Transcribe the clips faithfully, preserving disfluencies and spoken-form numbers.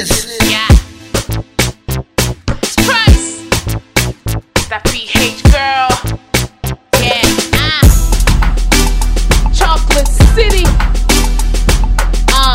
is. Yeah. Surprise! That P H girl. Yeah. Ah. Chocolate City. Uh.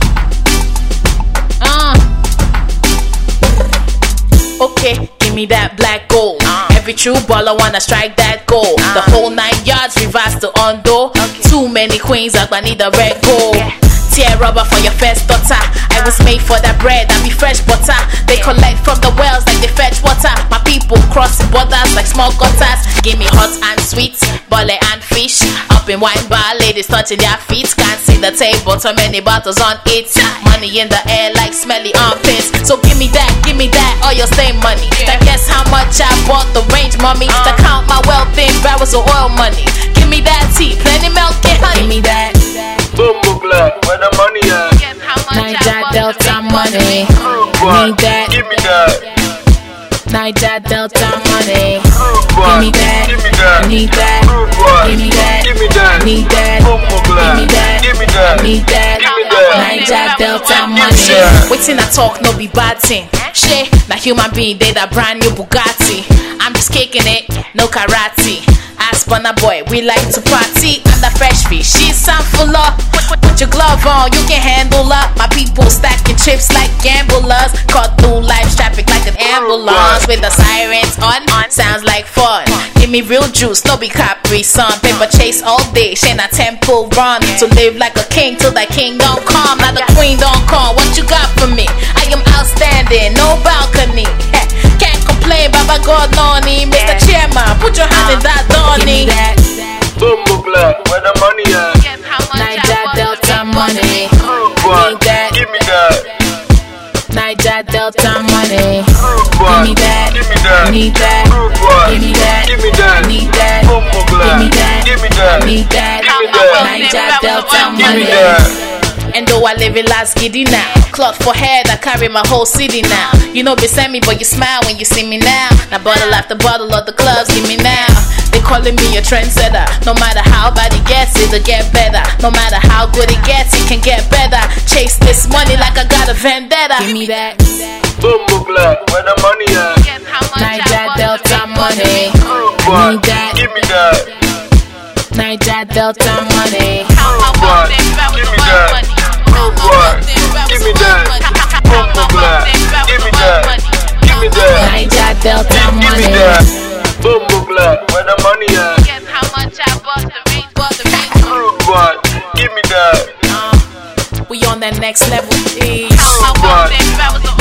Uh. Okay, give me that black gold. Uh. Every true baller wanna strike that goal. Uh. The whole nine yards, reverse to undo. Okay. Too many queens, I need a red gold. Yeah. Tear rubber for your first daughter. I was made for that bread, I be fresh butter. They collect from the wells like they fetch water. My people crossing borders like small gutters. Give me hot and sweet, bullet and fish. Up in wine bar, ladies touching their feet. Can't see the table, too many bottles on it. Money in the air like smelly armpits. So give me that, give me that, all your stay money. Then guess how much I bought the range, mommy. To count my wealth in barrels of oil money. Give me that tea, plenty milk and honey. Give me that. Bumbo Black, where the money at? Niger Delta money. Need that. Give me that. Niger Delta money. Give me that. Give me that. Need that. Give me that. Give me that. Need that. Bumbo Black. Give me that. Give me that. Need that. Give me that. Niger Delta money. Waiting I talk, no be bad thing. Shit, na human being, they that brand new Bugatti. I'm just kicking it, no karate. Ask Burna Boy, we like to party. I'm the fresh fish, she's some full up. Put your glove on, you can handle up. My people stacking chips like gamblers. Caught through life's traffic like an ambulance. With the sirens on, sounds like fun. Give me real juice, no be Capri Sun. Paper chase all day, Shayna Temple run. To live like a king till that king don't come. Now the queen don't come, what you got for me? I am outstanding, no balcony. Can't complain, Baba God Noni. Mister Chairman, put your hand in that Donny. Bumbo Black, where the money at? Niger Delta money. Need that. Give me that. Niger Delta money. Give me that. Give me that. Need that. Give me that. Give me that. Need that. Bumbo Black. Give me that. Give me that. Need that. Give me that. Niger Delta Give me money. that. And though I live in last giddy now, cloth for head, I carry my whole city now. You know, be send me, but you smile when you see me now. Now bottle after bottle of the clubs, give me now. They calling me a trendsetter. No matter how bad it gets, it'll get better. No matter how good it gets, it can get better. Chase this money like I got a vendetta. Give me that. Bumbo Black, where the money at? Niger Delta money. Need that. Give me that. Niger Delta money. Give me that. Give me that. Bumbo Black. Give me that. Give me that. Niger Delta Give me money. that. Bumbo Black, where the money at? Give me that. We on that next level. Give me that.